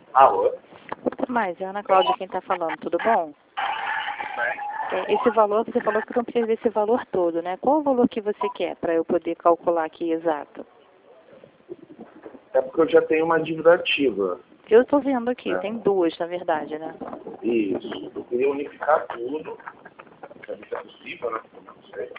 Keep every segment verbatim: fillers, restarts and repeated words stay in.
Alô? Mas é a Ana Cláudia quem está falando, tudo bom? É, esse valor, você falou que não precisa desse valor todo, né? Qual o valor que você quer para eu poder calcular aqui exato? É porque eu já tenho uma dívida ativa. Eu estou vendo aqui, É. tem duas, na verdade, né? Isso. Eu queria unificar tudo. Se é possível, né? Não sei.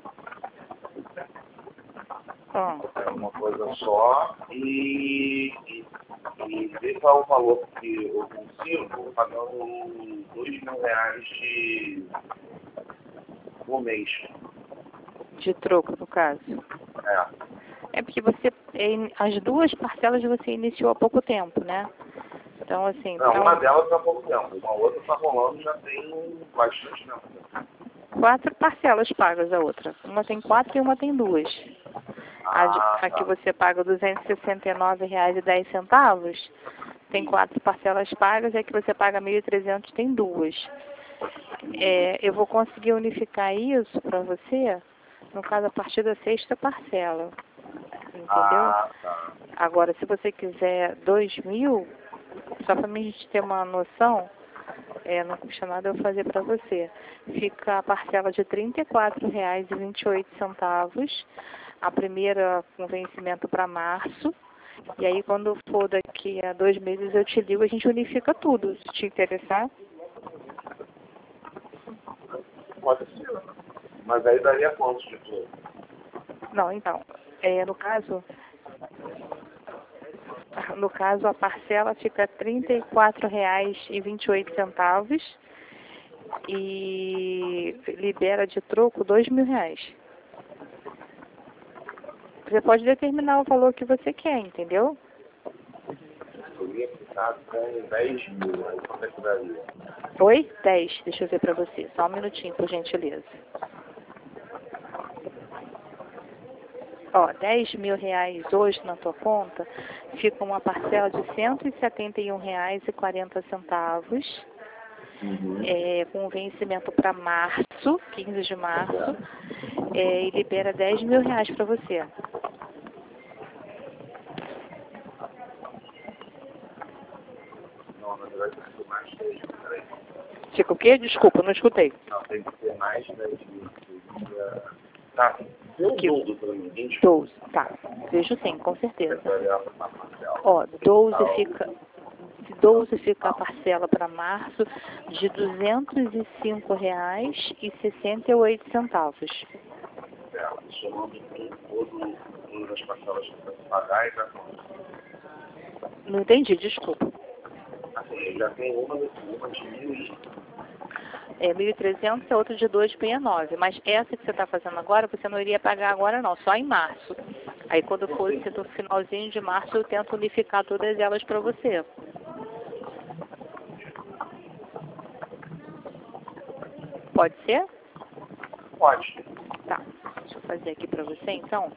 Ah, É uma coisa só. E, e, e ver qual é o valor que eu consigo pagando dois mil reais de por mês. de troco, no caso. É. É porque você, é, as duas parcelas você iniciou há pouco tempo, né? Então, assim, Não, pra uma um- delas há pouco tempo. Uma outra está rolando já tem bastante tempo. quatro parcelas pagas a outra. Uma tem quatro e uma tem duas. A, de- Ah, a que tá. você paga duzentos e sessenta e nove reais e dez centavos tem quatro parcelas pagas, e a que você paga mil e trezentos tem duas. É, eu vou conseguir unificar isso para você, no caso, a partir da sexta parcela. Entendeu? Ah, tá. Agora, se você quiser dois mil, só para a gente ter uma noção, é, não custa nada eu fazer para você. Fica a parcela de trinta e quatro reais e vinte e oito centavos, a primeira com vencimento para março, e aí quando for daqui a dois meses eu te ligo, a gente unifica tudo, se te interessar. Pode ser. Mas aí daria quantos de tudo? Não, então, é, no caso, no caso a parcela fica trinta e quatro reais e vinte e oito centavos e libera de troco dois mil reais. Você pode determinar o valor que você quer, entendeu? Eu ia ficar com dez mil, aí quanto é que daria? Oi? dez. Deixa eu ver pra você. Só um minutinho, por gentileza. Ó, dez mil reais hoje na tua conta, fica uma parcela de cento e setenta e um reais e quarenta centavos, Uhum. é, com vencimento para março, quinze de março, é, e libera dez mil reais para você. Não, na verdade tem que ser mais dez mil. Peraí. Fica o quê? Desculpa, não escutei. Não, tem que ser mais dez mil. Seria... Tá, deu Que- tudo pra mim. vinte doze, tá. Vejo sim, com certeza. variável na parcela. Ó, doze Total. fica, doze fica a parcela para março de duzentos e cinco reais e sessenta e oito centavos. É, somando tudo, todo, todas as parcelas que você pagar e já Não entendi, desculpa. assim, eu já tenho uma, uma de mil e É mil e trezentos e outra de duzentos e sessenta e nove. Mas essa que você está fazendo agora, você não iria pagar agora não, só em março. Aí quando fosse no finalzinho de março, eu tento unificar todas elas para você. Pode ser? pode. Tá. Deixa eu fazer aqui para você então.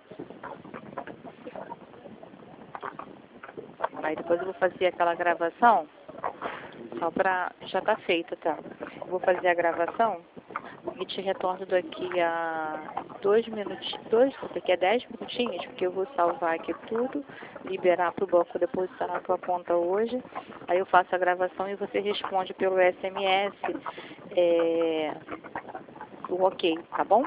Aí depois eu vou fazer aquela gravação, só pra... já tá feita, tá? Vou fazer a gravação e te retorno daqui a dois minutinhos, dois, daqui a dez minutinhos, porque eu vou salvar aqui tudo, liberar pro banco depositar na tua conta hoje. Aí eu faço a gravação e você responde pelo S M S, é, o ok, tá bom?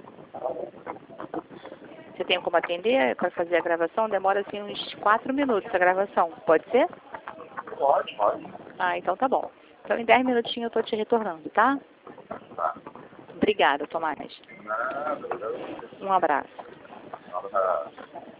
Você tem como atender para fazer a gravação? Demora assim uns quatro minutos a gravação. Pode ser? Pode, pode. Ah, então tá bom. Então em dez minutinhos eu tô te retornando, tá? Tá. Obrigada, Tomás. Nada, Um abraço. nada.